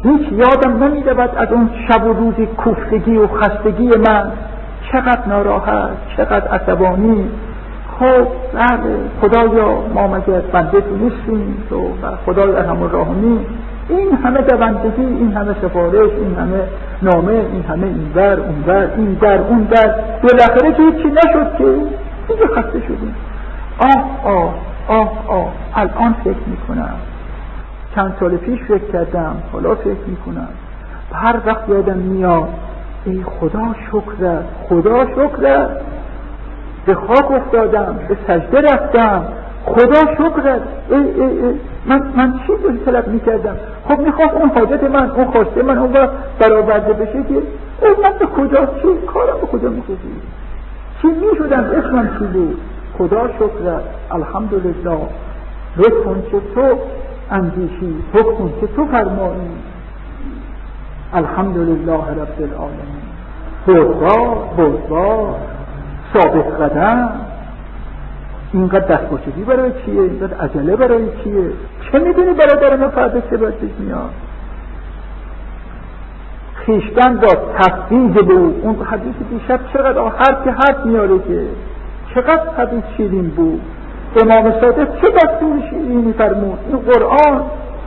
هیچ یادم نمی‌رود از اون شب و روز کوفتگی و خستگی من، چقدر ناراحت، چقدر عصبانی. خب خدایا ما مگر بنده تو نیستیم؟ تو خدای ارحم الراحمین، این همه دوندگی، این همه سفارش، این همه نامه، این همه این ور اون ور، این در اون در، بالاخره که هیچی نشد که دیگه خسته شدیم. الان فکر میکنم، چند سال پیش فکر کردم، حالا فکر میکنم، هر وقت یادم میاد ای خدا شکرت، خدا شکرت، به خاک افتادم، به سجده رفتم، خدا شکرت. من چی بود طلب میکردم؟ خب میخواست اون حاجت من، اون خواسته من اون برآورده بشه که من به کجا، چی کارم به کجا میکشی؟ چی میشدم؟ اسمم چی بود؟ خدا شکرت، الحمدلله، لطفون که تو اندیشی، حکمون که تو فرمایی، الحمدلله رب العالمین، بردبار ثابت قدم. اینقدر دستپاچگی برای چیه؟ اینقدر عجله برای چیه؟ چه میدونی برادر ما فردا چه باشش میاد؟ خیشتن داد تفویض به اون حدیث دیشب چقدر هر که حرف میاره که چقدر حدیث شیرین بود. امام صادق چه دستور شیرینی فرمود. این قرآن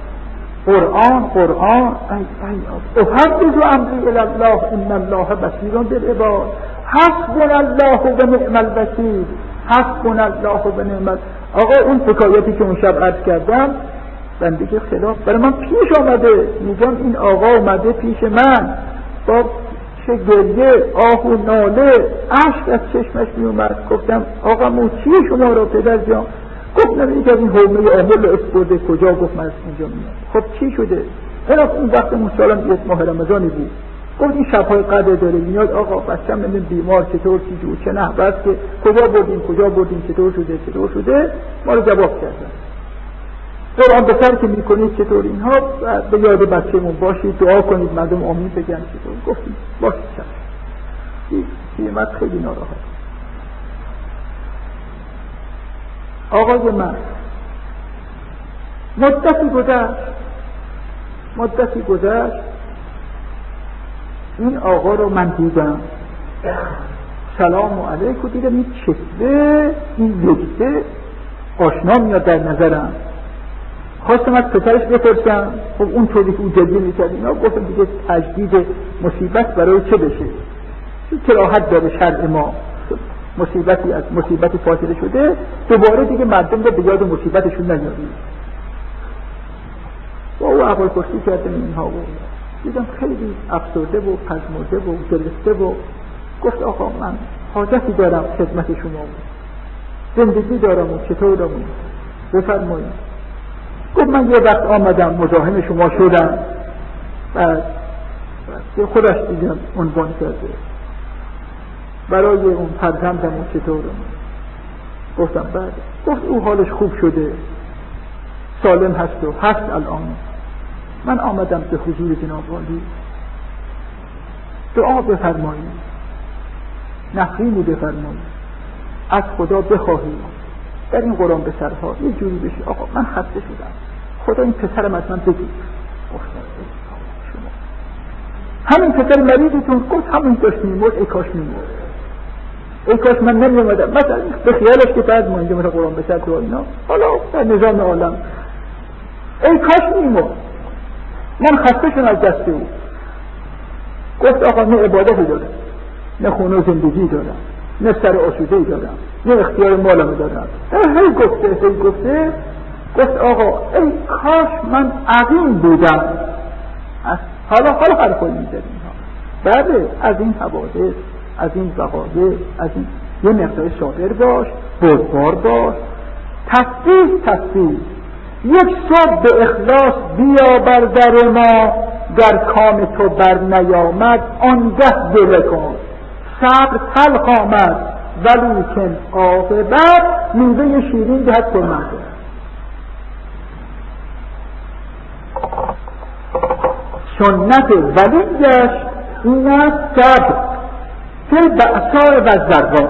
احفظ امری الی الله ان الله بصیر بالعباد، حسبنا الله و نعم الوکیل، حسبنا الله و نعم. آقا اون حکایتی که اون شب عرض کردم بنده که خلاف برای من پیش آمده، میگم این آقا اومده پیش من با چه گریه، آه و ناله، اشک از چشمش می اومد. گفتم آقا مو چیه شما را پدر جان؟ گفت نمیگه از این حومه آمل اسپرده کجا؟ گفت من از اینجا میاد. خب چی شده؟ اون وقت مسالم یک ماه رمضانی بود. گفت این شبهای قدر داره میاد آقا، بچه‌م نمیدونم بیمار چطور چه نحوه است که کجا بردیم چطور شده ما رو جواب کردن. قرآن به سر که میکنید چطور اینها به یاد بچه‌مون باشید، دعا کنید مردم آمین بگن چطور. گفتیم باشید چشم. پیرمرد خیلی ناراحت. آقای من مدتی گذشت این آقا رو من دیدم، سلام علیکم، دیدم این چهره، این لکته آشنا میاد در نظرم. خواستم از پسرش بپرسم، خب اون طوری که او جدی میکرد اینا، گفتم دیگه تجدید مصیبت برای چه بشه؟ چون کراهت داره شرع ما، مصیبتی از مصیبت فاصله شده دوباره دیگه مردم رو به یاد مصیبتشون نیارید. با او احوال پرسی کردم اینها و دیدم خیلی افسرده و پژمرده و گرفته و گفت آقا من حاجتی دارم خدمت شما، زندگی دارم و چطورم بفرمایید. گفت من یه وقت آمدم مزاحم شما شدم، بعد خودش دیدم عنوان کرده برای اون فرزندم و چطورم. گفتم بعد. گفت او حالش خوب شده، سالم هست الان. من آمدم به حضور جناب والی، دعا بفرمایید، نفرینی بفرمایید، از خدا بخواهید در این قرآن به سرها یه جوری بشه. آقا من خسته شدم، خدا این پسرم از من بگید. شما همین پسر مریضتون گفت همین داشت میمرد، ای کاش میمرد، ای کاش من نمی اومدم مثلا به خیالش که بعد ما اینجا مثلا قرآن به سر دعا اینا، حالا در نظام عالم ای کاش میمرد، من خسته شدم از دست او. گفت آقا نه عبادتی دارم، نه خونه و زندگی دارم، نه سر آسوده‌ای دارم، نه اختیار مالم دارم. هی گفته گفت آقا ای کاش من عقیم بودم. حالا هر کاری می‌ذاریم بله، از این حوادث، از این وقایع، از این یه مقدار صابر باش، بردبار باش، تفویض. یک صبح به اخلاص بیا بر در ما، در کام تو بر نیامد آنگه دل کن. صبر تلخ آمد ولیکن عاقبت میوه شیرین دهد پرمنده. سنت ولیش این است صبر فی البأساء و الضراء.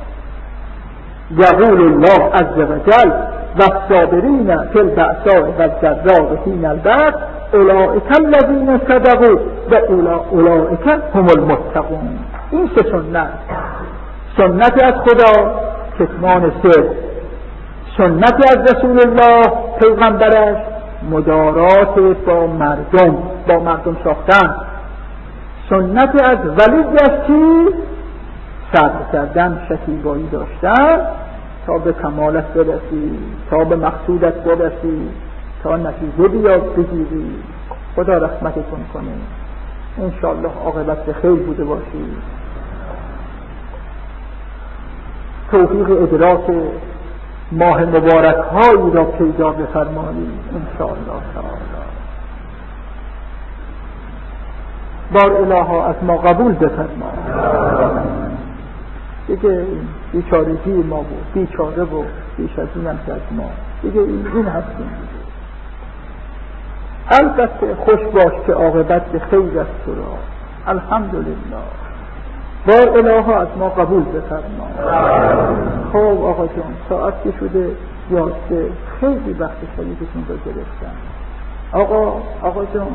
یقول الله عز وجل والصابرین فی البأساء و الضراء حین البأس اولئک الذین صدقوا و اولئک هم المتقون. این سه سنت از خدا کتمان سر، سنت از رسول الله پیغمبرش مدارات با مردم ساختن، سنت از ولیش چی؟ صبر کردن، شکیبایی داشتن تا به کمالت برسی، تا به مقصودت برسی، تا نتیجه بگیری. خدا رحمتتون کنه، انشاءالله عاقبت به خیر بوده باشی. توفیق ادراک ماه مبارک هایی را پیدا بفرمایی انشاءالله تعالی. بار الها از ما قبول بفرما. دیگه بیچارگی ما بود، بیچاره بود، بیش از این هم که از ما دیگه این هستیم. البته خوش باش که عاقبت به خیر است تو را. الحمدلله. بار الها از ما قبول بفرما. خب آقا جان، ساعت که شده یاسته، خیلی وقت شریفتون رو گرفتم. آقا جان،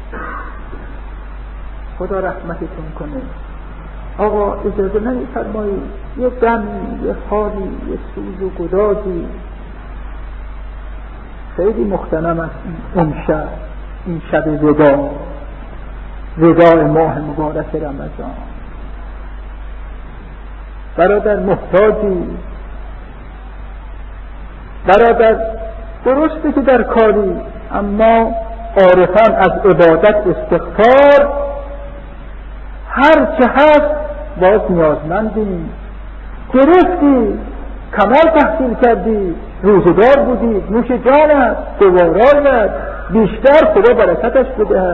خدا رحمتتون کنه. آقا اجازه نمی‌فرمایید یه دمی، یه حالی، یه سوز و گدازی خیلی مختنم است این شب وداع ماه مبارک رمضان. برادر محتاجی، برادر درسته که در کاری، اما عارفان از عبادت استغفار هر چه هست باز نیازمندیم. گرفتی، کمال تحصیل کردی، روزگار بودی، نوش جانت، دوارایت، بیشتر خدا برکتش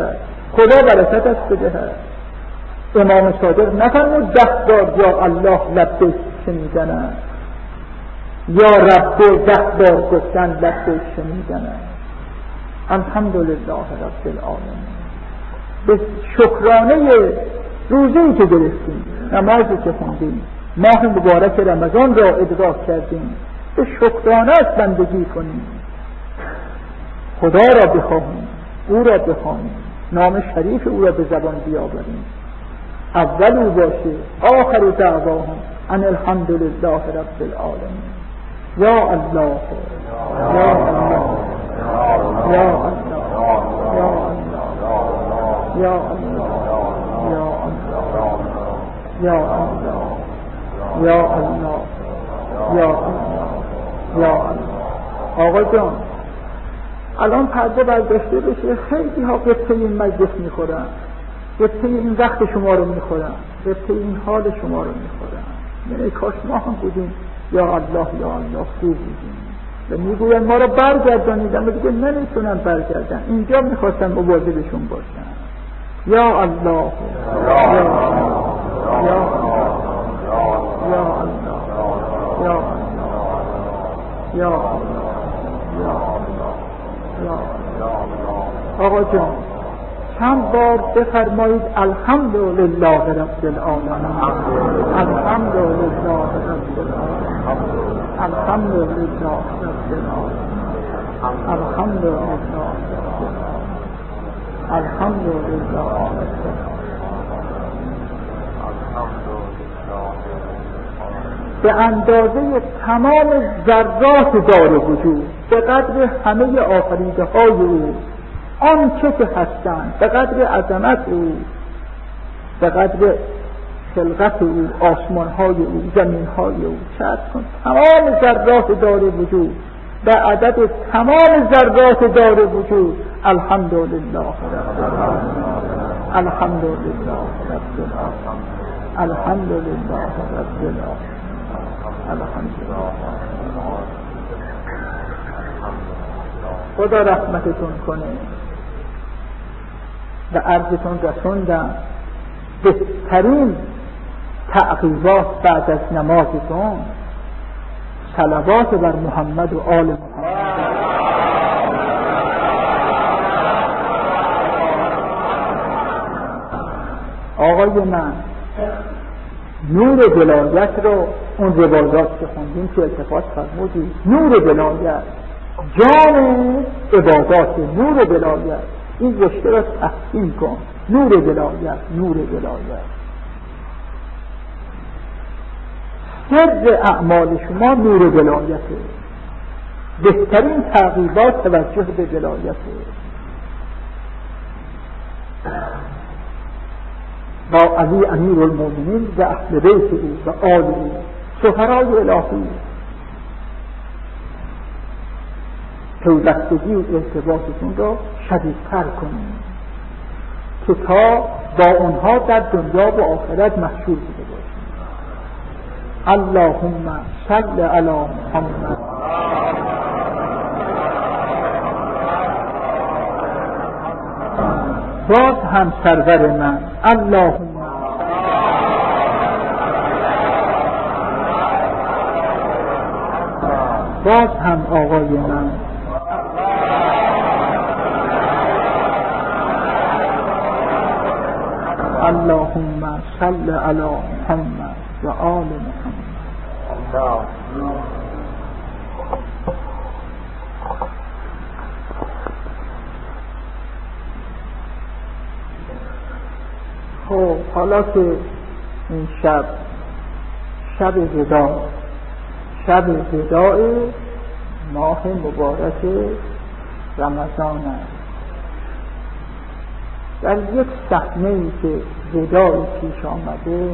بدهد. امام صادق نفرمود 10 بار یا الله لبیک شنیدن، یا رب 10 بار گفتن لبیک شنیدن. الحمدلله رب العالمین. به شکرانه روزه‌ای که گرفتیم، نمازی که خوندیم، ماه مبارک رمضان را ادراک کردیم، به شکرانه است بندگی کنیم، خدا را بخواهیم، او را بخوانیم، نام شریف او را به زبان بیاوریم، اول او باشه، آخر دعواهم ان الحمدلله رب العالمین. یا الله یا الله یا الله یا الله یا الله یا الله یا الله یا الله. آقا جان، الان پرده برداشته بشه، خیلی ها قطعه این مجلس میخورن، قطعه این وقت شما رو میخورن، قطعه این حال شما رو میخورن. یعنی کاش ما هم بودیم یا الله یا الله خوب بودیم و میگوین ما رو برگردانید، اما دیگه نمیتونن برگردن. اینجا میخواستن مواظبشون باشن. یا الله یا الله یا الله یا الله یا الله یا الله یا الله یا الله. آقا جان، چند بار بفرمایید الحمدلله رب العالمین، الحمدلله رب العالمین، الحمدلله رب العالمین، الحمدلله رب العالمین، الحمدلله رب العالمین. به اندازه تمام ذرات دار وجود، به قدر همه آفریده های او، آنچه که هستند، به قدر عظمت او، به قدر خلقت او، آسمان های او، زمین های او، چرت کن تمام ذرات دار وجود، به عدد تمام ذرات دار وجود. الحمدلله رب العالمین، الحمدلله رب العالمین، الحمدلله رب العالمین، الحمدلله. خدا رحمتتون کنه. به عرضتون رسوندم بهترین تعقیبات بعد از نمازتون صلوات بر محمد و آل محمد. آقای من، نور ولایت رو اون روایات که خوندیم که التفات فرمودید، نور ولایت، جان عبادات، نور ولایت این رشته را تحسین کن. نور ولایت، نور ولایت. سر اعمال شما نور ولایته. بهترین تعقیبات توجه به ولایته. با علی امیر المؤمنین و اهل بیت او و آل او سفرای الهی پیوستگی و ارتباطتون را شدیدتر کنید که تا با اونها در دنیا و آخرت مشهور بوده باشید. اللهم صل علی محمد. باز هم سرور من، اللهم باز هم آقای من، اللهم صل علی محمد و آل محمد. خب حالا که این شب وداع، شب وداع ماه مبارک رمضان است، در یک صحنه‌ای که وداعی پیش آمده،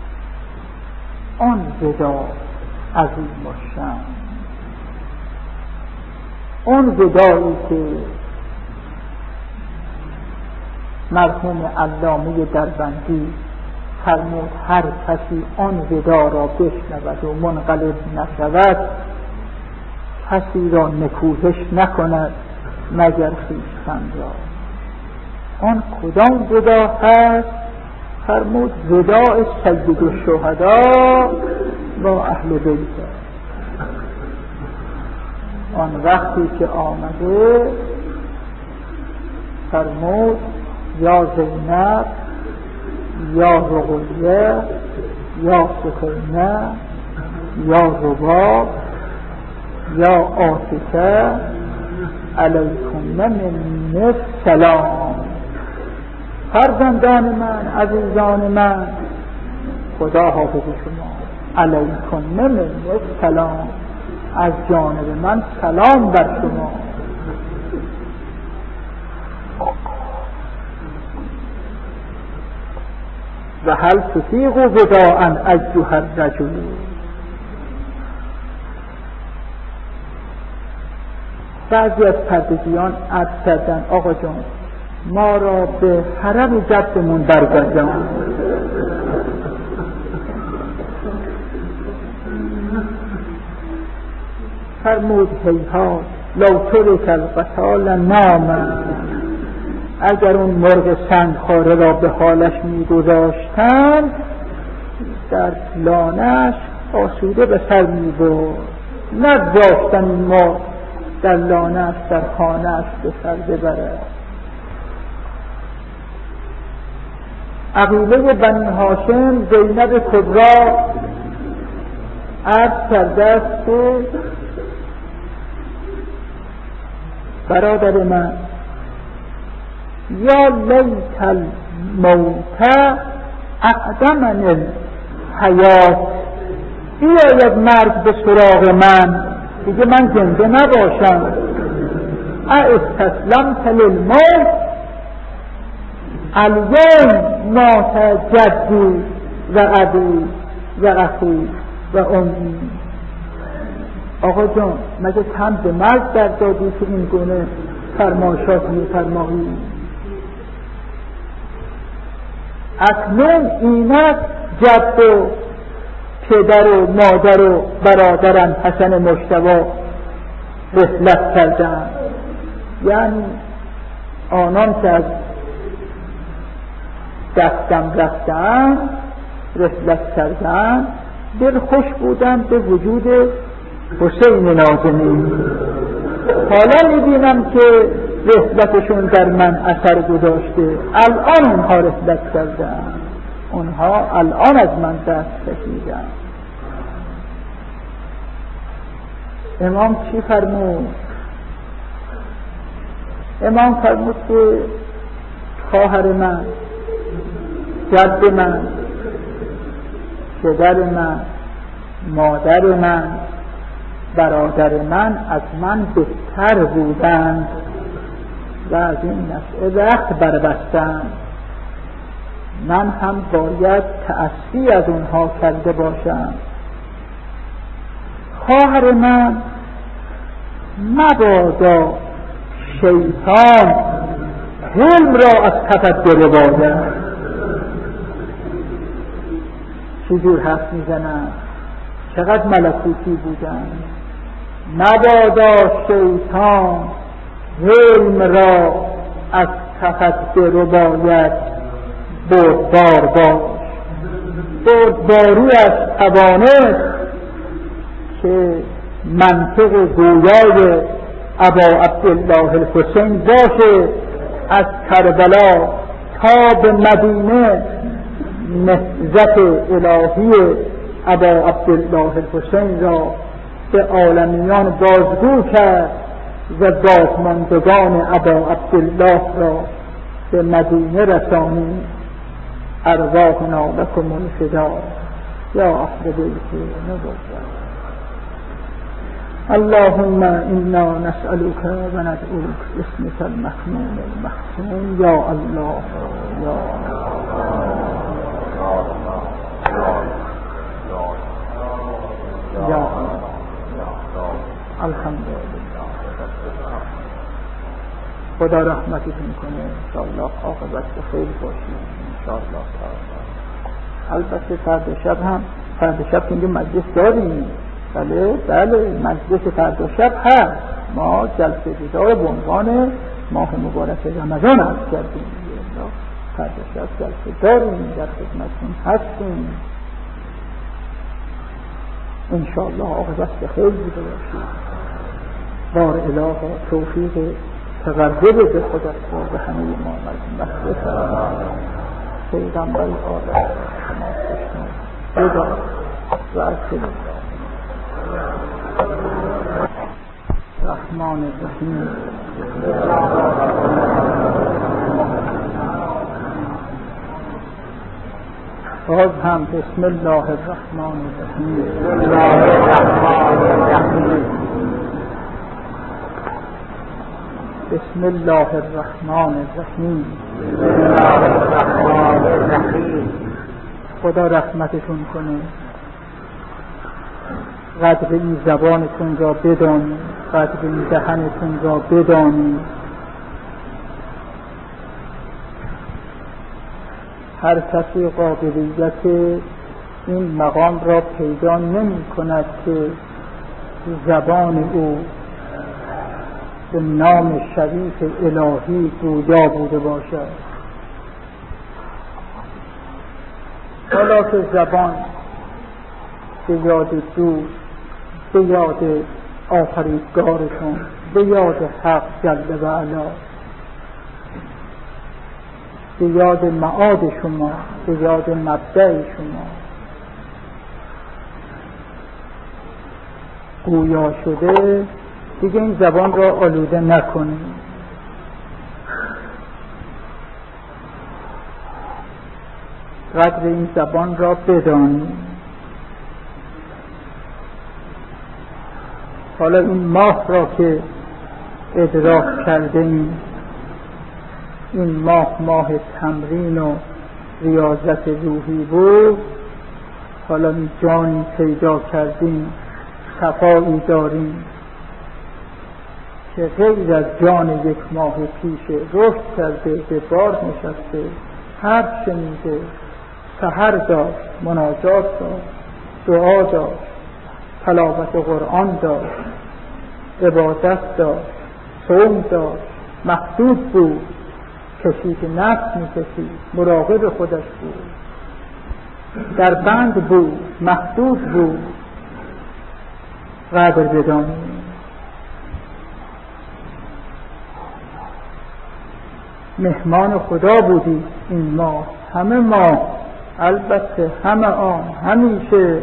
آن وداع عظیم الشأن، آن وداعی که مرحوم علامه دربندی فرمود هر کسی آن ودا را بشنود و منقلب نشود کسی را نکوهش نکند مگر خویشتن را. آن کدام ودا هست؟ فرمود وداع سید الشهدا با اهل بیت. آن وقتی که آمده فرمود یا زینب، یا رقیه، یا سکینه، یا رباب، یا عاتکه، علیکم من السلام. فرزندان من، عزیزان من، خدا حافظ شما. علیکم من السلام، از جانب من سلام بر شما. و هل تطیق وداعا ایها الرجل. بعضی از پردگیان عرض کردن آقا جان ما را به حرم جدمون برگردان. فرمود هیهات لو ترک القتال نام. اگر اون مرغ سنگخواره را به حالش میگذاشتن در لانش آسوده به سر میبرد، نگذاشتن این مرغ در لانش در خانهش به سر ببره. عقیله بنی هاشم زینب کبرا عرض کرده است که برادر من یا لیت الموت اقدمن الحیات، بیاید مرگ به سراغ من دیگه من زنده نباشم. استسلمت للموت الیوم مات جدی و ابی و اخی و امی. آقا جان مگه تن به مرگ در دادی که این گونه فرمایشات می‌فرمایی؟ اکنون اینک جد و پدر و مادر و برادرم حسن مجتبی رحلت کردن، یعنی آنان که از دستم رفتن رحلت کردن دل خوش بودن به وجود حسین نازنین. حالا میبینم که رحلتشون در من اثر گذاشته، الان اونها رحلت کردن، اونها الان از من دست کشیدن. امام چی فرمود؟ امام فرمود که خواهر من، جد من، پدر من، مادر من، برادر من از من بهتر بودند و از این نشأه رخت بربستند. من هم باید تأسی از اونها کرده باشم. خواهر من مبادا شیطان حلم را از کفت برباید. چجور حرف میزنن، چقدر ملکوتی بودن. مبادا شیطان حلم را از کفت برباید. بردبار باش، بردباری از توانست که منطق گویای ابا عبدالله الحسین باشه. از کربلا تا به مدینه نهضت الهی ابا عبدالله الحسین را به عالمیان بازگو کرد و بازماندگان ابا عبدالله را به مدینه رسانید. ارواحنا لکم الفدا یا اهل بیت نبوة. اللهم انا نسألك و ندعوك باسمك المكنون المحسون. یا الله یا یا الحمدلله. خدا رحمتتون کنه. انشاءالله عاقبت به خیر باشید انشاءالله تعالی. البته فردا شب که اینجا مجلس داریم. بله مجلس فردا شب هست. ما جلسه دیدار به عنوان ماه مبارک رمضان عرض کردیم. فردا شب جلسه داریم، در خدمتتون هستیم انشاءالله. عاقبت به خیر بوده باشید. بار اله توفیق تقرب به خودت را به همه ما مجلس پیغمبر آدم خدا و اکل رحمان الرحیم. باز هم بسم الله الرحمن الرحیم. بسم الله الرحمن الرحیم. خدا رحمتتون کنه. قدر این زبانتون را بدانید، قدر این دهنتون را بدانید. هر کسی قابلیت این مقام را پیدا نمی کند که زبان او به نام شریف الهی گویا بوده باشد. حالا که زبان به یاد دوست، به یاد آفریدگارتون، به یاد حق جل و علا، به یاد معاد شما، به یاد مبدأ شما گویا شده، دیگه این زبان را آلوده نکنید. قدر این زبان را بدانید. حالا این ماه را که ادراک کردیم، این ماه تمرین و ریاضت روحی بود. حالا این جانی پیدا کردیم، صفایی داریم که غیر از جان یک ماه پیش رشد کرده، به بار نشسته، حرف شنیده، سحر داشت، مناجات داشت، دعا داشت، تلاوت قرآن داشت، عبادت داشت، صوم داشت، محدود بود، کسی که نفس می‌کشید، مراقب خودش بود، در بند بود، محدود بود. قدر بدانید. مهمان خدا بودی این ماه، همه ماه، البته همه آن، همیشه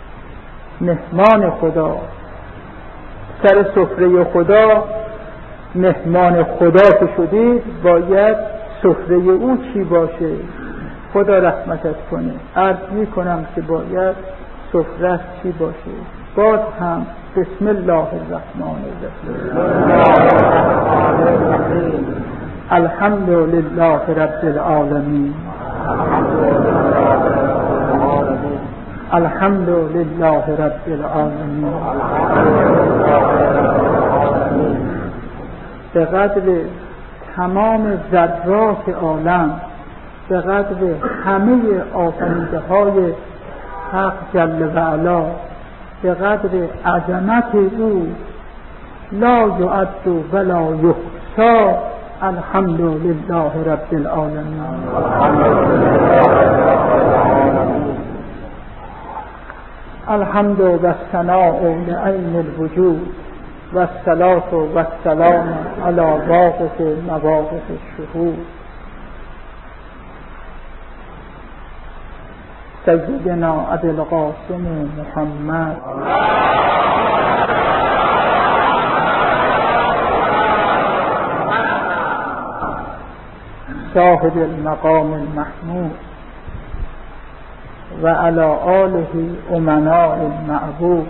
مهمان خدا. سر سفره خدا مهمان خدا که شدید باید سفره او چی باشه؟ خدا رحمتت کنه. عرض می کنم که باید سفره چی باشه؟ باز هم بسم الله الرحمن الرحیم. الحمد لله رب العالمین. الحمد لله رب العالمین. به قدر تمام ذرات عالم، به قدر همه آفریده های حق جل و علا، به قدر عظمت او لا یعد ولا یحصی. الحمد لله رب العالمین. الحمد و الثناء لعین الوجود و الصلاة و السلام علی واقف مواقف الشهود سیدنا ابی القاسم محمد صاحب المقام المحمود و علی آله امناء المعبود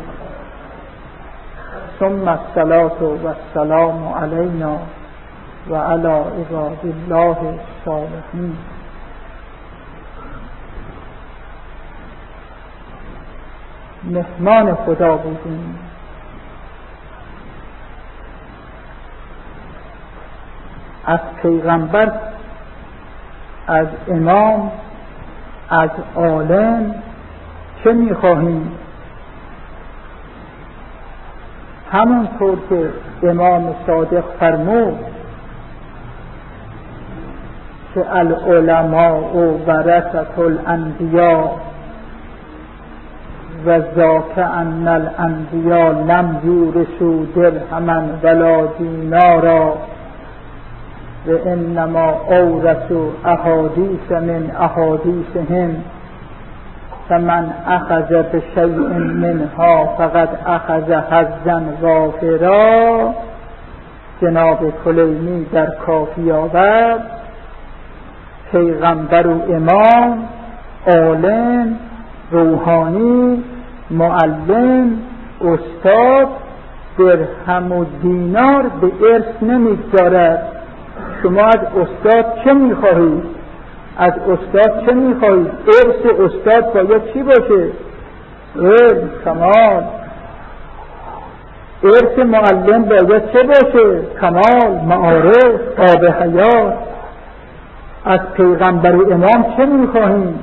ثم الصلاة و السلام علینا و علی عباد الله الصالحین. مهمان خدا بودیم. از پیغمبر، از امام، از عالم چه می‌خواهیم؟ همونطور که امام صادق فرمود که العلماء ورثة الانبیاء و ذاک ان الانبیاء لم یورثوا درهما ولا دینارا و انما اورثوا احادیث من احادیثهم فمن اخذ بشیء منها فقد اخذ حظا وافرا. جناب کلینی در کافی آورد پیغمبر و امام، عالم، روحانی، معلم، استاد درهم و دینار به ارث نمیگذارد. شما از استاد چه میخواهید؟ از استاد چه میخواهید؟ ارث استاد باید چی باشه؟ علم، کمال. ارث معلم باید چه باشه؟ کمال، معارف، آب حیات. از پیغمبر و امام چه میخواهیم؟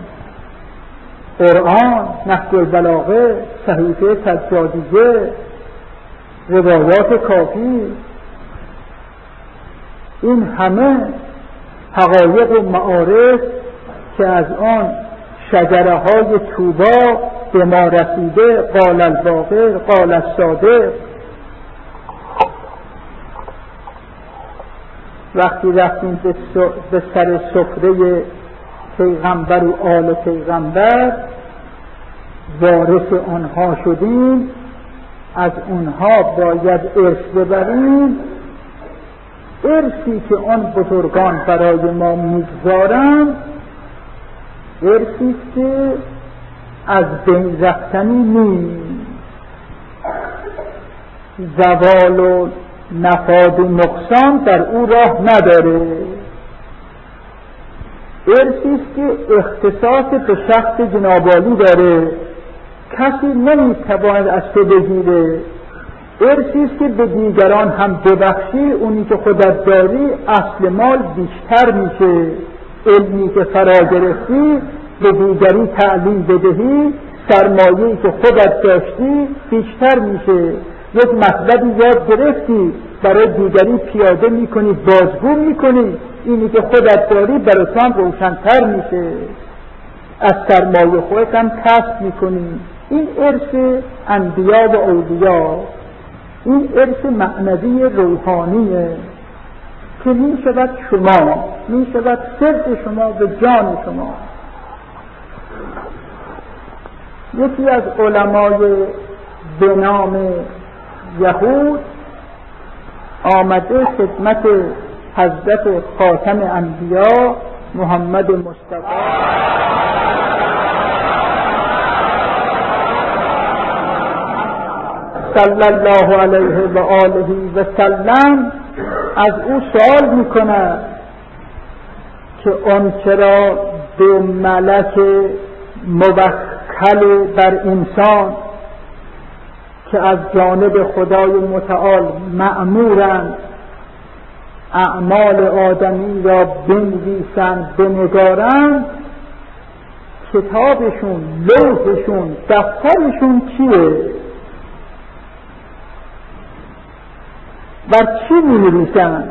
قرآن، نهج البلاغه، صحیفه سجادیه، روایات کافی. این همه حقایق و معارف که از آن شجره های طوبی به ما رسیده. قال الباقر، قال الصادق. وقتی رفتیم به سر سفره پیغمبر و آل پیغمبر وارث آنها شدیم، از اونها باید ارث ببریم. ارثی که آن بزرگان برای ما میگذارند ارثی که از بین رفتنی نیست. زوال و نفاد و نقصان در او راه نداره. ارثی است که اختصاص به شخص جنابالی داره، کسی نمیتواند از تو بگیره. ارثی است که به دیگران هم ببخشی، اونی که خودت داری اصل مال بیشتر میشه. علمی که فرا گرفتی به دیگری تعلیم بدهی، سرمایه‌ای که خودت داشتی بیشتر میشه. یک مطلبی یاد گرفتی برای دیگری پیاده میکنی، بازگو میکنی، اینی که خودت داری برای تو هم روشن‌تر میشه. از سرمایه خودت هم کسب میکنی. این ارث انبیا و اولیا، این ارث معنوی روحانیه که میشود شما، میشود سر شما و جان شما. یکی از علمای به نام یهود آمده خدمت حضرت خاتم انبیا محمد مصطفی صلی الله علیه و آله و سلم از او سوال میکند که آنچه را دو ملک موکل بر انسان که از جانب خدای متعال مأمورند اعمال آدمی را بنویسند بنگارند، کتابشون، لوحشون، دفترشون چیه؟ بر چی می‌نویسند؟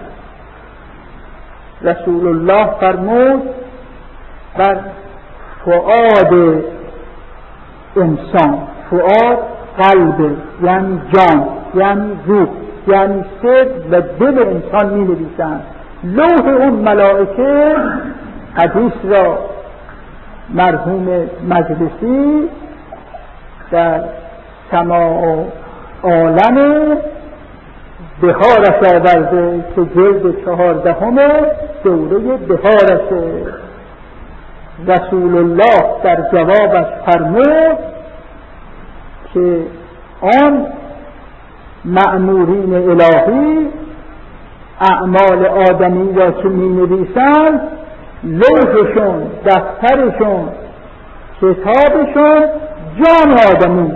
رسول الله فرمود بر فؤاد انسان. فؤاد قلب، یعنی جان، یعنی روح، یعنی سر و دل انسان می‌نویسند. لوح اون ملائکه حدیث را مرحوم مجلسی در سماع عالم بهارش آورده که جلد 14 دوره بهارشه. رسول الله در جوابش فرمود که آن مأمورین الهی اعمال آدمی را که می نویسند، لوحشون، دفترشون، کتابشون جان آدمی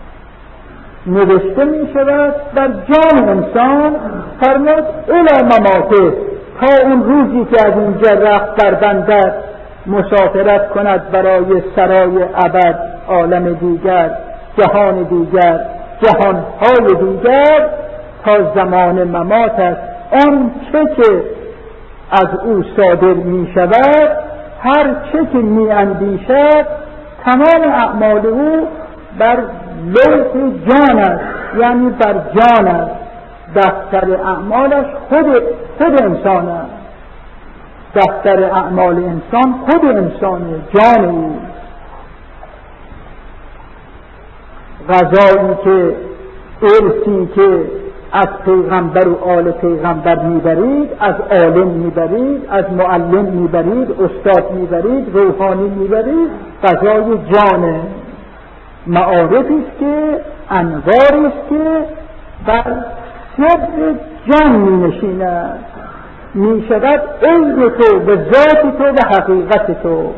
نوشته می شود در جان انسان. فرمود الی مماته، تا اون روزی که از اینجا رفت در بندر مسافرت کند برای سرای ابد، عالم دیگر، جهان دیگر، جهانهای دیگر، تا زمان مماتش آن چه که از او صادر می شود، هر چه که می اندیشد، تمام اعمال او بر لوح جان است، یعنی بر جان است. دفتر اعمالش خود انسان است. دفتر اعمال انسان خود انسانه، جان او. غذایی که، ارثی که از پیغمبر و آل پیغمبر میبرید، از عالم میبرید، از معلم میبرید، استاد میبرید، روحانی میبرید، غذای جانه. معارفی است که، انواری است که بر سر جان می نشیند، می شود علم تو و ذات تو و حقیقت تو.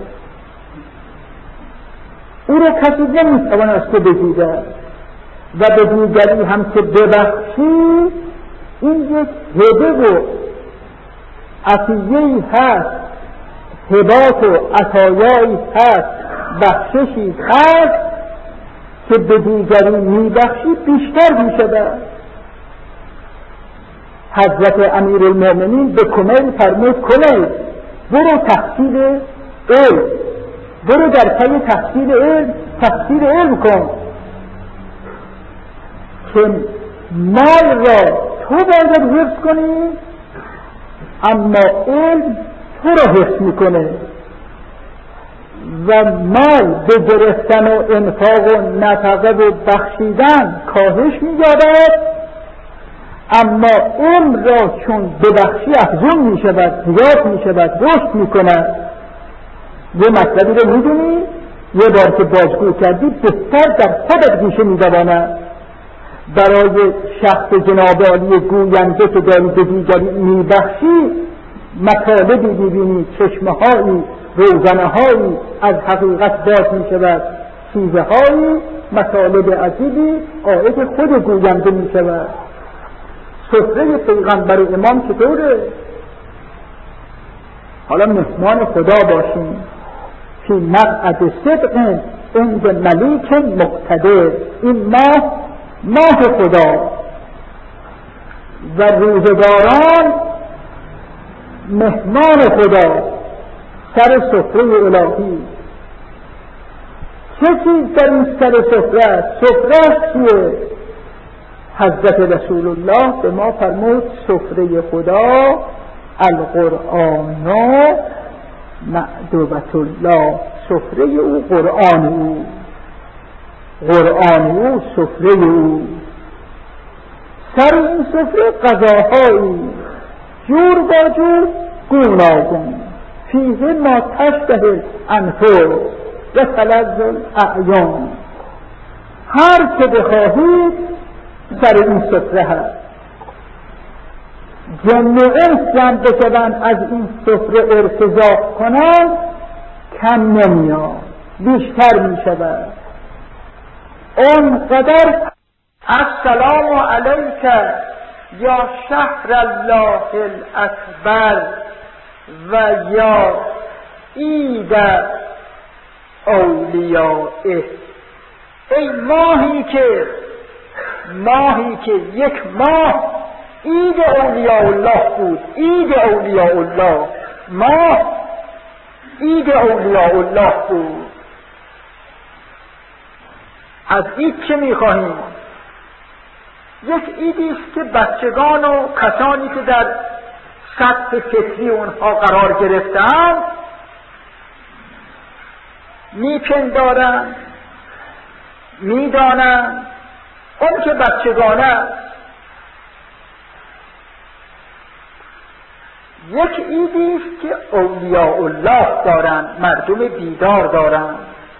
او را کسی نمی تواند از تو بگیرد و به دیگری هم که ببخشی، این یک هبه و عطیه‌ای هست، هبات و عطایایی هست، بخششی هست که به دیگری میبخشی بیشتر میشود. حضرت امیرالمؤمنین به کمیل فرمود کمیل برو تحصیل علم، برو در پی تحصیل علم کن که مال را تو باید حفظ کنی، اما علم تو را حفظ میکنه و مال به گرفتن و انفاق و نفقه و بخشیدن کاهش می‌یابد، اما علم را چون ببخشی افزون می‌شود، زیاد می‌شود، رشد می‌کند. یه مطلبی رو می‌دونی، یه بار که بازگو کردی بهتر در خودت گوشه می‌دواند. برای شخص جناب عالی گوینده که داری به دیگری می‌بخشی، مطالبی می‌بینی، چشمه‌هایی، روزنه‌هایی از حقیقت باز می‌شود، چیزهایی، مطالب عجیبی عائد خود گوینده می‌شود. سفره پیغمبر و امام چطوره؟ حالا مهمان خدا باشیم، فی مقعد صدق عند ملیک مقتدر. این ماه خدا و روزگاران مهمان خدا سر سفره الهی. چه چیز در این سر سفره است؟ سفره چیه؟ حضرت رسول الله به ما فرمود سفره خدا القرآن معدوبت الله، سفره او قرآن او، قرآن او سفره او. سر این سفره غذاهایی جور با جور گوناگون فیه ما تشتهی الانفس و تلذ الاعیان. هر که بخواهید سر این سفره هست. جن و انس هم بشوند از این سفره ارتزاق کنند کم نمیاد، بیشتر میشود. اونقدر السلام علیک یا شهر الله الاکبر و یا عید اولیائه. ای ماهی که یک ماه عید اولیاء الله بود، عید اولیاء الله، ماه عید اولیاء الله بود. از عید چه میخواهیم؟ یک عیدی است که بچگان و کسانی که در سطح فکری اونها قرار گرفتند میپندارند، میدانند اون که بچگانه. یک عیدی است که اولیاء الله دارند، مردم بیدار دارند.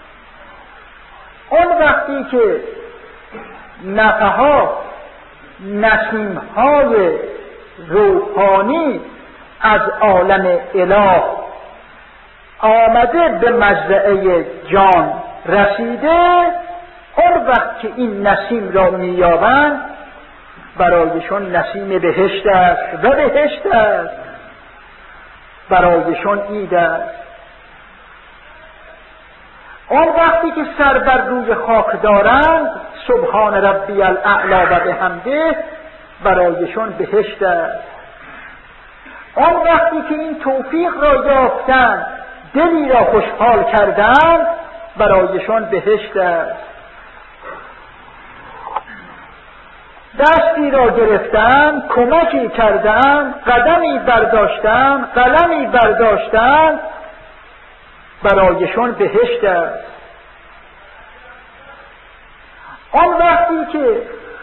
اون وقتی که نفحات، نسیم‌های روحانی از عالم اله آمده به مزرعه جان رسیده، اون وقت که این نسیم را می‌یابند برایشون نسیم بهشت است و بهشت است برایشون عید است. اون وقتی که سر بر روی خاک دارند سبحان ربی الاعلی و بحمده برایشون بهشت است. اون وقتی که این توفیق را یافتند، دلی را خوشحال کردند برایشون بهشت است. دستی را گرفتند، کمکی کردند، قدمی برداشتند، قلمی برداشتند برایشون بهشت است. آن وقتی که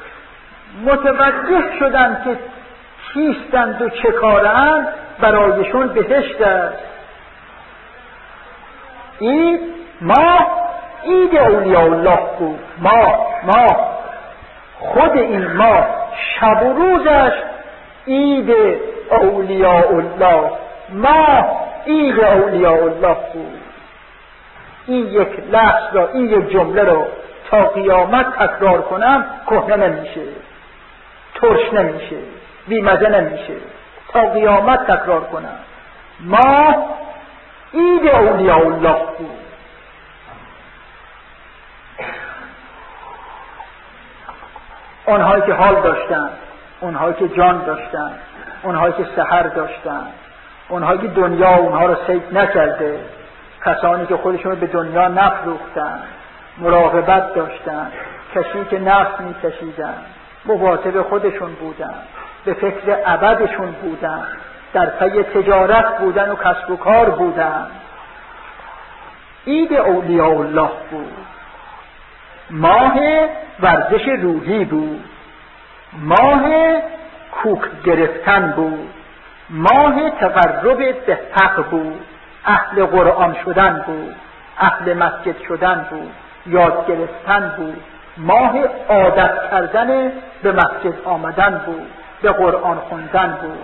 متوجه شدند که کیستند و چه کارند برایشون بهشت است. عید ماه عید اولیاء الله بود. ماه خود این ماه شب و روزش عید اولیاء الله، ماه عید اولیاء الله بود. این یک لفظ را، این یک جمله را تا قیامت تکرار کنم کهنه نمیشه، ترش نمیشه، بیمزه نمیشه. تا قیامت تکرار کنم ماه عید اولیاء الله بود. اونهایی که حال داشتن، اونهایی که جان داشتن، اونهایی که سحر داشتن، اونهایی که دنیا اونها رو صید نکرده، کسانی که خودشون به دنیا نفروختن، مراقبت داشتن، کسی که نفس میکشیدن، مواظب خودشون بودن، به فکر ابدشون بودن، در پی تجارت بودن و کسب و کار بودن. عید اولیاء الله بود. ماه ورزش روحی بود، ماه کوک گرفتن بود، ماه تقرب به حق بود، اهل قرآن شدن بود، اهل مسجد شدن بود، یاد گرفتن بود، ماه عادت کردن به مسجد آمدن بود، به قرآن خوندن بود.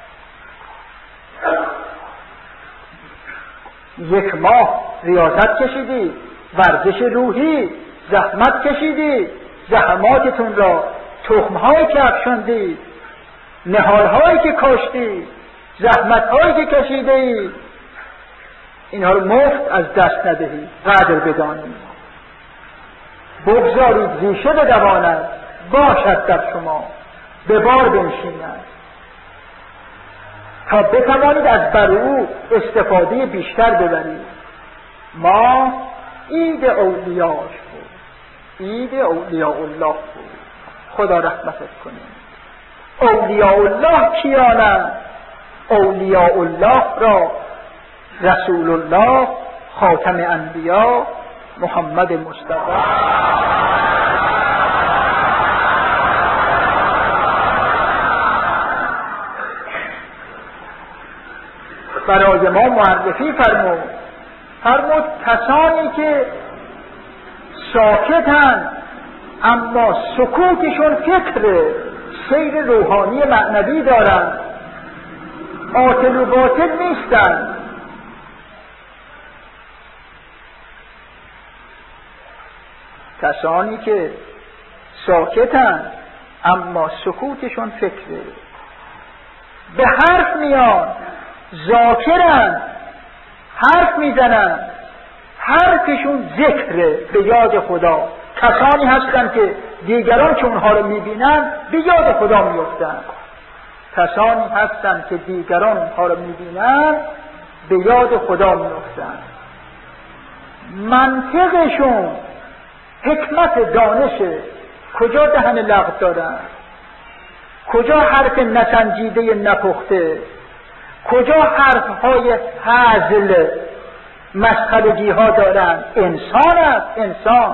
یک ماه ریاضت کشیدی، ورزش روحی، زحمت کشیدی، زحماتتون را، تخم‌هایی که افشاندی، نهال‌هایی که کاشتی، زحمت‌هایی که کشیدی، اینها رو مفت از دست ندهید، قدر بدانید، بگذارید ریشه بدواند، باشد در شما، به بار بنشیند تا بتوانید از بر او استفاده بیشتر ببرید. ما عید اولیاش بود، عید اولیاء الله بود. خدا رحمتت کنه. اولیاء الله کیانند؟ اولیاء الله را رسول الله خاتم انبیا محمد مصطفی برای ما معرفی فرمود کسانی که ساکتن اما سکوتشون فکره، سیر روحانی معنوی دارن، عاطل و باطل نیستن. کسانی که ساکتن اما سکوتشون فکره، به حرف میان، ذاکرن، حرف میزنن، حرفشون ذکره، به یاد خدا. کسانی هستن که دیگران که اونها رو میبینن به یاد خدا میفتن. کسانی هستن که دیگران اونها رو میبینن به یاد خدا میفتن. منطقشون حکمت دانشه، کجا دهن لغو دارن، کجا حرف نسنجیده نپخته، کجا حرفهای هزل مسخرگی ها دارن. انسان است، انسان.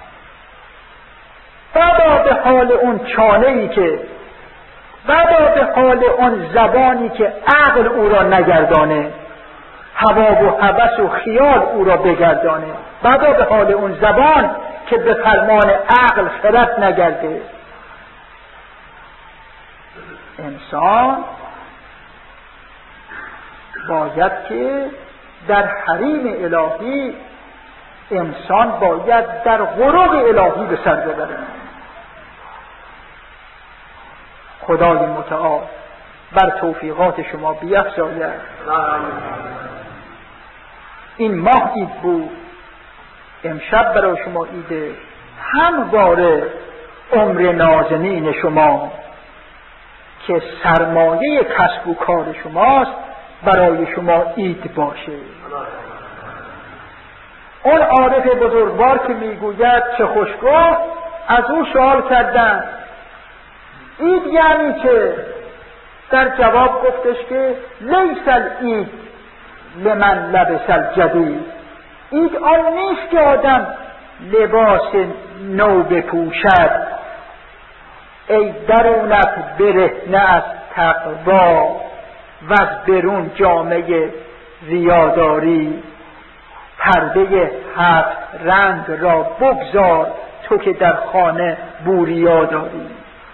بدا به حال اون چانه‌ای که، بدا به حال اون زبانی که عقل او را نگردانه، هوا و هوس و خیال او را بگردانه. بدا به حال اون زبان که به فرمان عقل خرد نگرده. انسان باید که در حریم الهی، انسان باید در غرق الهی به سر ببره. خدای متعال بر توفیقات شما بیفزاید. این ماه عید بود، امشب برای شما عیده. همواره عمر نازنین شما که سرمایه کسب و کار شماست برای شما عید باشه. اون عارف بزرگوار که میگوید چه خوشگاه، از او سوال کردن عید یعنی چه؟ در جواب گفتش که لیس العید لمن لبس الجدید. عید آن نیست که آدم لباس نو بپوشد، ای درونت برهنه از تقوا و از برون جامعه ریاداری. پرده 7 رنگ را بگذار تو که در خانه بوریا داری.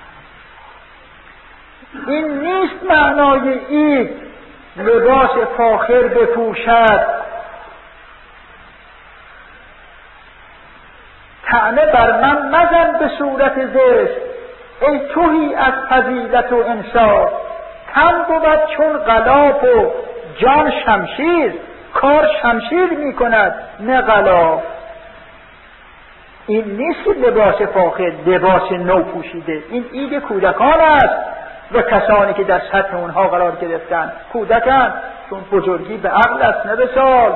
این نیست معنای عید لباس فاخر بپوشد، طعنه بر من مزن به صورت زشت، ای توهی از فضیلت و انصاف. تن بود چون غلاف و جان شمشیر، کار شمشیر می کند نه غلاف. این نیست لباس فاخر، لباس نو پوشیده. این عید کودکان است و کسانی که در سطح اونها قرار گرفتن کودکان، چون بزرگی به عقل است نه به سال.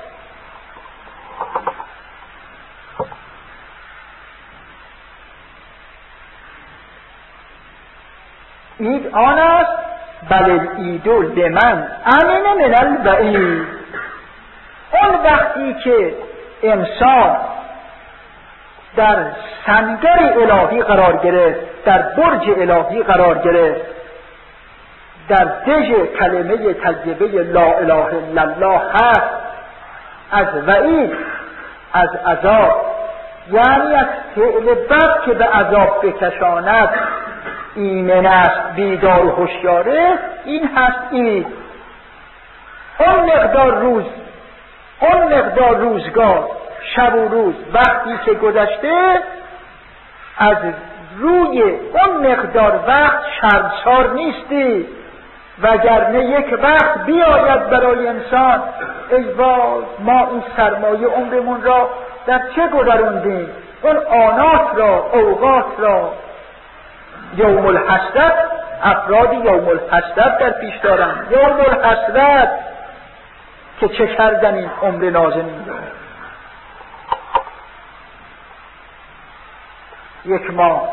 عید آن است بل العید لمن امن من البعید. اون وقتی که انسان در سنگر الهی قرار گرفت، در برج الهی قرار گرفت، در دژ کلمه طیبه لا اله الا الله هست، از وعید، از عذاب، یعنی از فعل بد که به عذاب بکشاند ایمن است، بیدار و هوشیاره. این هست عید. اون مقدار روزگار، شب و روز وقتی که گذشته، از روی اون مقدار وقت شرمسار نیستی، وگرنه یک وقت بیاید برای انسان ای وای ما این سرمایه عمرمون را در چه گذروندیم. اون آنات را، اوقات را، یوم الحسرت، افراد یوم الحسرت در پیش دارن. یوم الحسرت که چه کردن این عمر نازنین را. یک ماه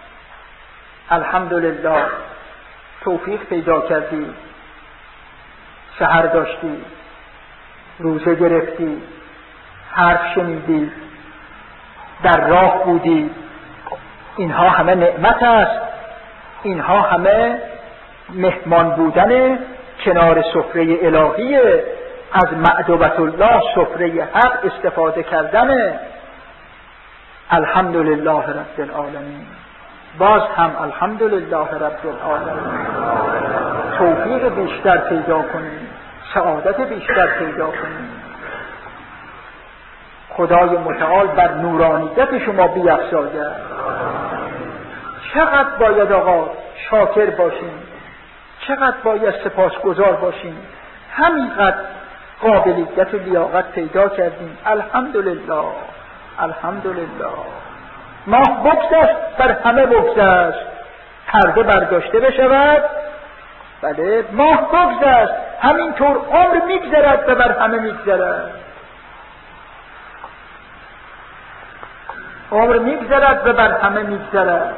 الحمدلله توفیق پیدا کردی، سحر داشتی، روزه گرفتی، حرف شنیدی، در راه بودی. اینها همه نعمت است، اینها همه مهمان بودن کنار سفره الهیه، از معدوبت الله سفره حق استفاده کردن. الحمدلله رب العالمین. باز هم الحمدلله رب العالمین. توفیق بیشتر پیدا کنیم، سعادت بیشتر پیدا کنیم. خدای متعال بر نورانیت شما بیفزاید. چقدر باید آقا شاکر باشیم، چقدر باید سپاسگزار باشیم. همینقدر قابلیت و لیاقت پیدا کردیم. الحمدلله الحمدلله. ماه بگذشت، بر همه بگذشت، پرده برداشته بشود. بله ماه بگذشت، همینطور عمر میگذرد و بر همه میگذرد. عمر میگذرد و بر همه میگذرد.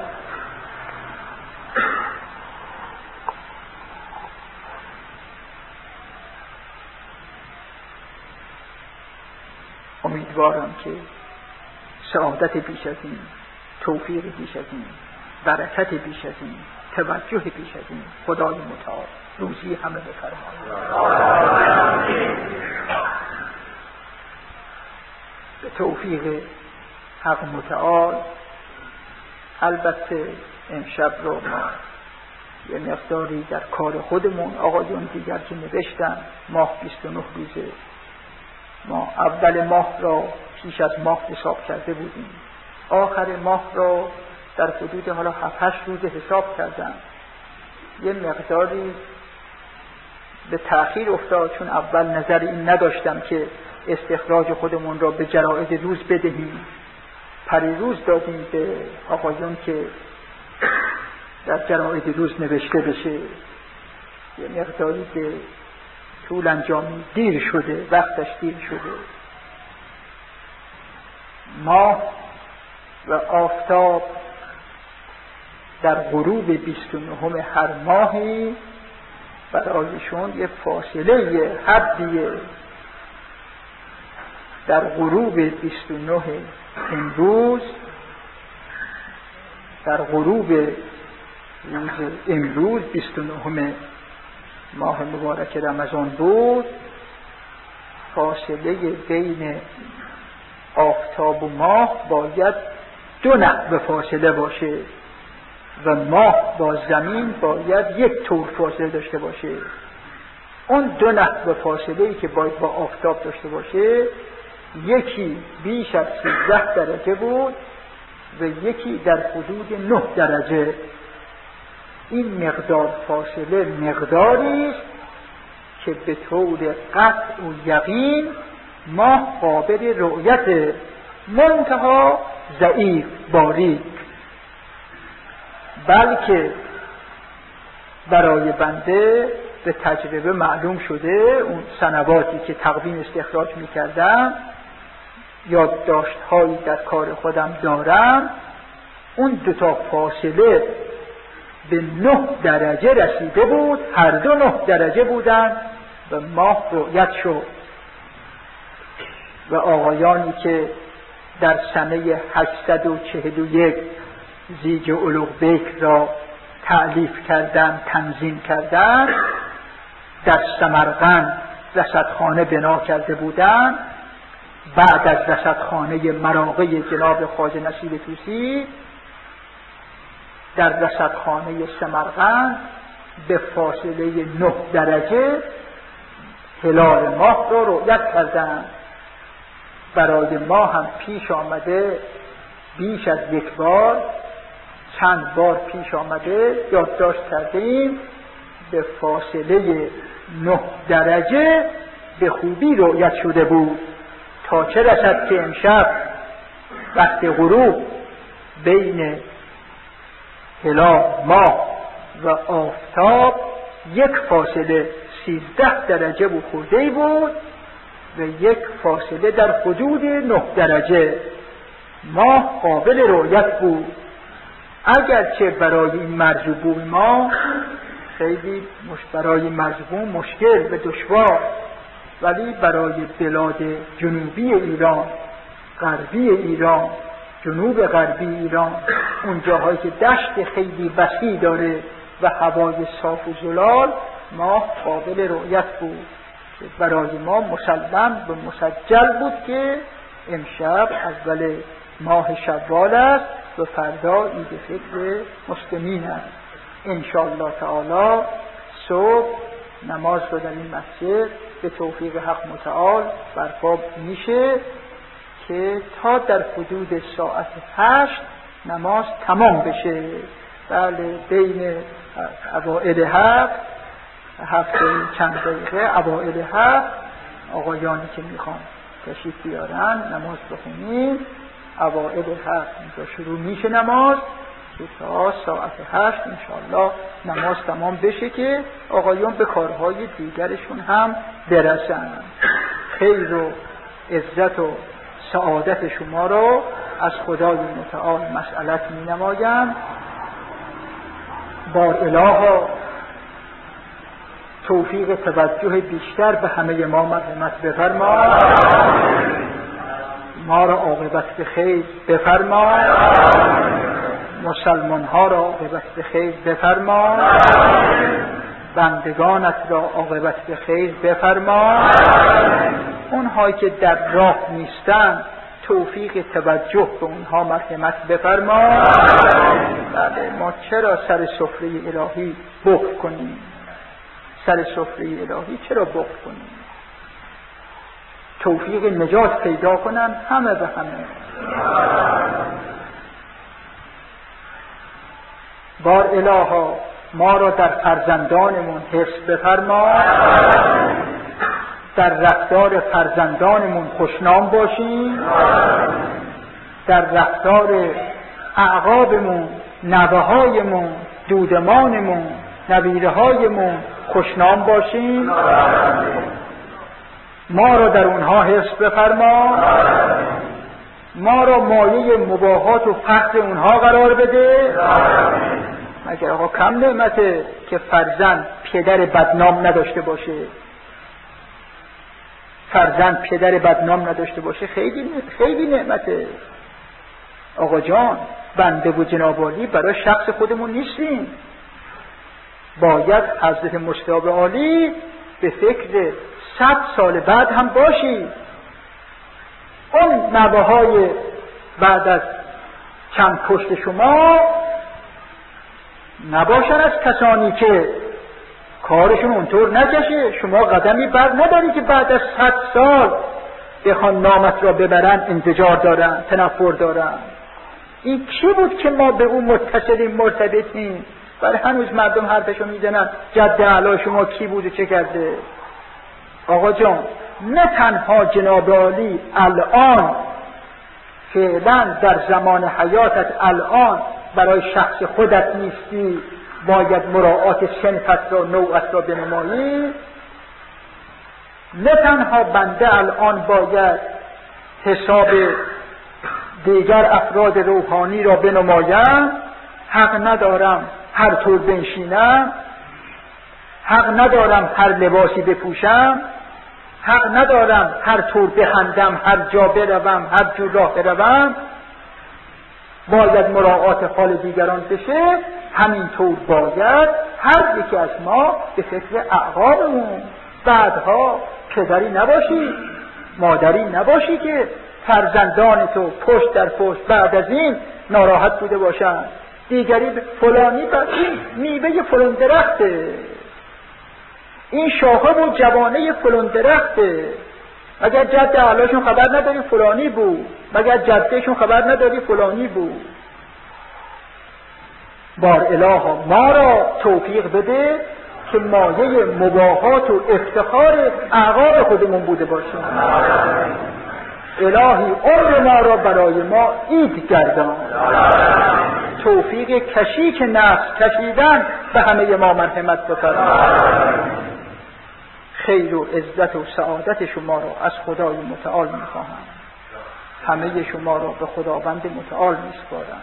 امیدوارم که سعادت بیش از این، توفیق بیش از این، برکت بیش از این، توجه بیش از این خدای متعال روزی همه بفرماید. به توفیق حق متعال. البته امشب رو ما یه مقداری در کار خودمون، آقایون دیگر که نوشتن ماه 29 روزه، ما اول ماه را پیش از ماه حساب کرده بودیم، آخر ماه را در حدود حالا 7-8 روز حساب کردم. یه مقداری به تأخیر افتاد، چون اول نظر این نداشتم که استخراج خودمون را به جرائد روز بدهیم. پریروز دادیم به آقایون که در جرائد روز نوشته بشه. یه مقداری که طول انجامی دیر شده، وقتش دیر شده. ماه و آفتاب در غروب 29 هر ماهی برایشون یه فاصله حدیه. در غروب 29 امروز، در غروب روز امروز 29 ماه مبارک رمضان بود، فاصله بین آفتاب و ماه باید 2 نحو فاصله باشه و ماه با زمین باید 1 طور فاصله داشته باشه. اون 2 نحو فاصله‌ای که باید با آفتاب داشته باشه، یکی بیش از 13 درجه بود و یکی در حدود 9 درجه. این مقدار فاصله مقداری است که به طور قطع و یقین ماه قابل رؤیت، منتها ضعیف، باریک، بلکه برای بنده به تجربه معلوم شده. اون سنواتی که تقویم استخراج می‌کردم، یادداشت‌هایی در کار خودم دارم، اون 2 فاصله به 9 درجه رسیده بود، هر 2 9 درجه بودن و ماه رؤیت شد. و آقایانی که در سنه 841 زیج اولوغبیک را تألیف کردن، تنظیم کردن، در سمرقند رصدخانه بنا کرده بودند. بعد از رصدخانه مراغه جناب خواجه نصیر طوسی، در رصدخانه سمرقند به فاصله 9 درجه هلال ماه را رؤیت کردند. برای ما هم پیش آمده، بیش از 1 بار، چند بار پیش آمده، یادداشت کردیم، به فاصله 9 درجه به خوبی رؤیت شده بود. تا چه رسد که امشب وقت غروب بین هلال ماه و آفتاب 1 فاصله 13 درجه و خورده‌ای بود و 1 فاصله در حدود 9 درجه. ماه قابل رؤیت بود. اگرچه برای این مرزبون ما خیلی برای مرزبون مشکل و دشوار، ولی برای بلاد جنوبی ایران، غربی ایران، جنوب غربی ایران، اون جاهایی که دشت خیلی وسیع داره و هوای صاف و زلال، ماه قابل رؤیت بود که برای ما مسلم به مسجل بود که امشب اول ماه شوال است و فردا عید فطر مسلمین است. انشاءالله تعالی صبح نماز رو در این مسجد به توفیق حق متعال برپا میشه که تا در حدود ساعت 8 نماز تمام بشه. بله بین اوائل هفت چند دقیقه اوائل هفت آقایانی که میخوان تشریف بیارن نماز بخونیم. اوائل هفت اینجا شروع میشه نماز که تا ساعت 8 انشاءالله نماز تمام بشه که آقایان به کارهای دیگرشون هم برسن. خیر و عزت و سعادت شما رو از خدای متعال مسئلت می نمایم. بار الها توفیق توجه بیشتر به همه ما مرحمت بفرما، ما را عاقبت به خیر بفرما، مسلمان ها را عاقبت به خیر بفرما، بندگانت را عاقبت به خیر بفرما. اونهایی که در راه نیستند توفیق توجه به اونها مرحمت بفرما. بله ما چرا سر سفره الهی بخل کنیم؟ سر سفره الهی چرا بخل کنیم؟ توفیق نجات پیدا کنن همه به همه. بار الها ما را در فرزندانمون حفظ بفرما، در رفتار فرزندانمون خوشنام باشیم، در رفتار اعقابمون، نوه‌هایمون، دودمانمون، نویره‌هایمون خوشنام باشیم. ما را در اونها حفظ بفرما، ما را مایه مباهات و فخر اونها قرار بده. مگر آقا کم نعمته که فرزند پدر بدنام نداشته باشه؟ فرزند پدر بدنام نداشته باشه خیلی نعمته. آقا جان بنده و جناب عالی برای شخص خودمون نیستیم، باید حضرت مجتبی عالی به فکر 100 سال بعد هم باشی. اون نوه‌های بعد از چند پشت شما نباشن از کسانی که کارشون اونطور نکشه. شما قدمی بر نداری که بعد از 100 سال بخوان نامت را ببرن، انتظار دارن، تنفر دارن. این کی بود که ما به اون متصلیم مرتبطیم؟ برای هنوز مردم حرفشو میزنن جد اعلی شما کی بود و چه کرده؟ آقا جان نه تنها جناب عالی الان فعلا در زمان حیاتت الان برای شخص خودت نیستی، باید مراعات صنفت را نوعت را بنمایی. نه تنها بنده الان باید حساب دیگر افراد روحانی را بنمایم، حق ندارم هر طور بنشینم، حق ندارم هر لباسی بپوشم، حق ندارم هر طور بخندم، هر جا بروم، هر جور راه بروم. باید مراعات حال دیگران بشه. همینطور باید هر یکی از ما به فکر اعقابمون، بعدها پدری نباشی، مادری نباشی که فرزندان تو پشت در پشت بعد از این ناراحت بوده باشن. دیگری فلانی این میوه فلان درخته، این شاخه بود جوانه فلان درخته. مگر جد اعلاشون خبر نداری فلانی بود؟ مگر جدشون خبر نداری فلانی بود؟ بار الها ما را توفیق بده که مایه مباهات و افتخار اعقاب خودمون بوده باشیم. الهی عمر ما را برای ما عید گردان، توفیق کشیک نفس کشیدن به همه ما مرحمت بفرما. خیر و عزت و سعادت شما را از خدای متعال می‌خواهم. همه شما را به خداوند متعال می‌سپارم.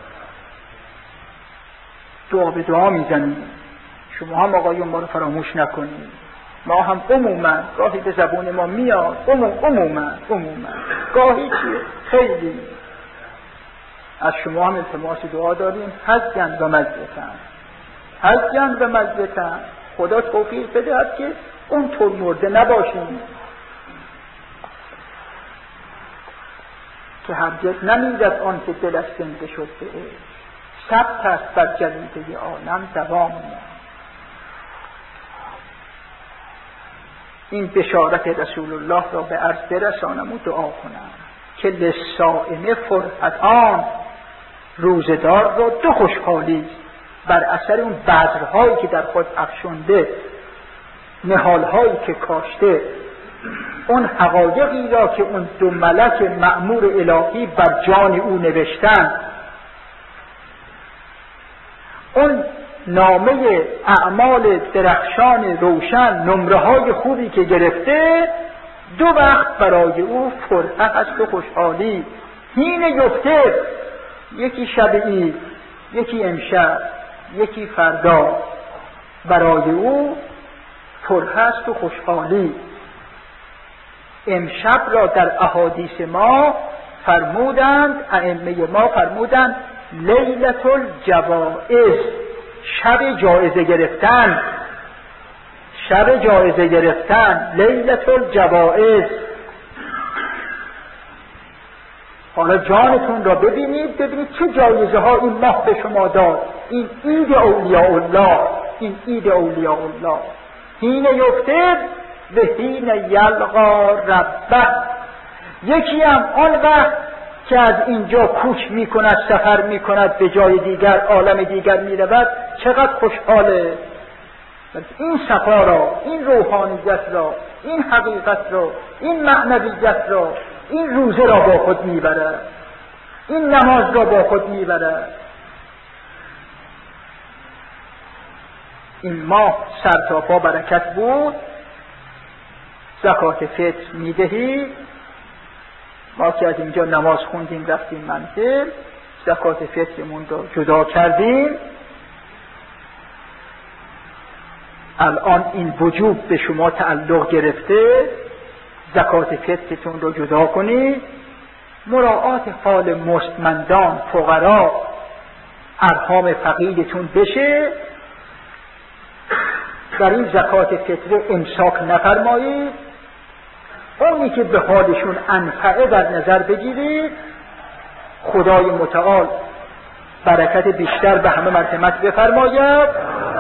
دعا به دعا می‌زنیم. شما هم آقایون ما رو فراموش نکنید. ما هم عموما گاهی به زبون ما میاد عموما گاهی چیه خیلی از شما هم التماس دعا داریم. حجاً و مجدتاً خدا توفیق بدهد که اون طور مرده نباشیم که هرگز نمیرد آن که دل از زنده شد به عشق، ثبت است بر جریده عالم دوام ما. این بشارت رسول الله را به عرض برسانم و دعا کنم که للصائم فرحتان، روزدار را دو خوشحالی بر اثر اون بذرهایی که در خود افشنده، نهالهایی که کاشته، اون حقایقی را که اون دو ملک مأمور الهی بر جان او نوشتن، اون نامه اعمال درخشان روشن، نمره‌های خوبی که گرفته، دو وقت برای او فرحت است و خوشحالی. حین یفطر، یکی شب عید، یکی امشب، یکی فردا، برای او فرحت است و خوشحالی. امشب را در احادیث ما فرمودند، ائمه ما فرمودند لیلة الجوائز، شب جایزه گرفتن، شب جایزه گرفتن، لیلة الجوائز. حالا جانتون را ببینید چه جایزه ها این ماه به شما داد. این عید اولیاء الله، این عید اولیاء الله. حین یفطر و حین یلقا ربه. یکی هم آن وقت که از اینجا کوچ می کند، سفر می کند به جای دیگر، عالم دیگر می رود، چقدر خوشحاله. این صفا را، این روحانیت را، این حقیقت را، این معنویت را، این روزه را با خود می برد، این نماز را با خود می برد. این ماه سرتاپا برکت بود. زکات فطر می دهید. ما که از اینجا نماز خوندیم رفتیم منزل، زکات فطرمون رو جدا کردیم. الان این وجوب به شما تعلق گرفته، زکات فطرتون رو جدا کنید. مراعات حال مستمندان، فقرا، ارحام فقیرتون بشه. در این زکات فطر امساک نفرمایید. اونی که به حالشون انفعه در نظر بگیرید. خدای متعال برکت بیشتر به همه مرحمت بفرماید.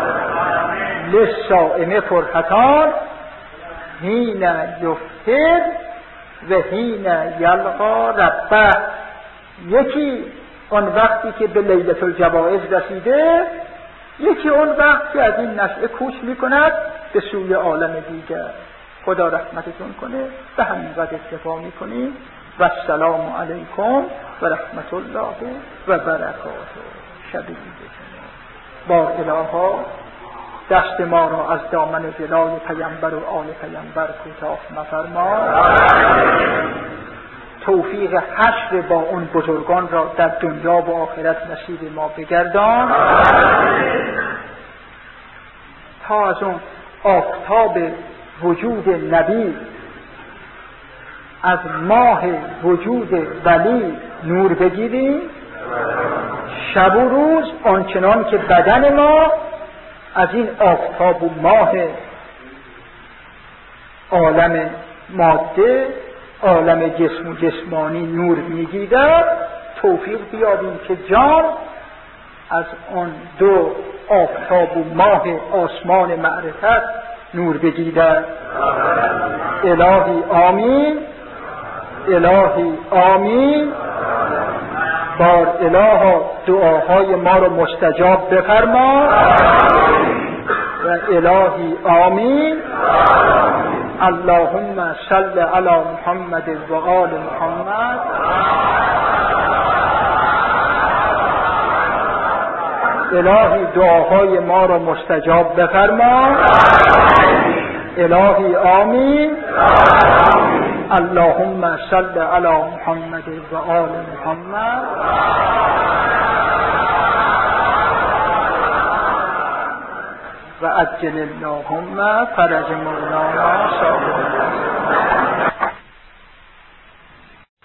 للصائم فرحتان حین یفطر و حین یلقا ربه. یکی اون وقتی که به لیلة الجوائز رسیده، یکی اون وقت که از این نشأه کوچ میکند به سوی عالم دیگر. خدا رحمتتون کنه. به همین قدر اکتفا میکنیم. و السلام علیکم و رحمت الله و برکاته. شب عید بار الها دست ما را از دامن ولای پیامبر و آل پیامبر کوتاه مفرما. توفیق حشر با اون بزرگان را در دنیا و آخرت نصیب ما بگردان. تا از اون آفتاب وجود نبی، از ماه وجود ولی نور بگیریم. شب و روز آنچنان که بدن ما از این آفتاب و ماه عالم ماده، عالم جسم و جسمانی نور میگیرد، توفیق بیابیم که جان از آن دو آفتاب و ماه آسمان معرفت نور بگیرد. الهی آمین، الهی آمین. بار الها دعاهای ما رو مستجاب بفرما. و الهی آمین. اللهم صل علی محمد و آل محمد. الهی دعاهای ما را مستجاب بفرما. الهی آمین. اللهم صل علی محمد و آل محمد. و عجل اللهم فرج مولانا صاحب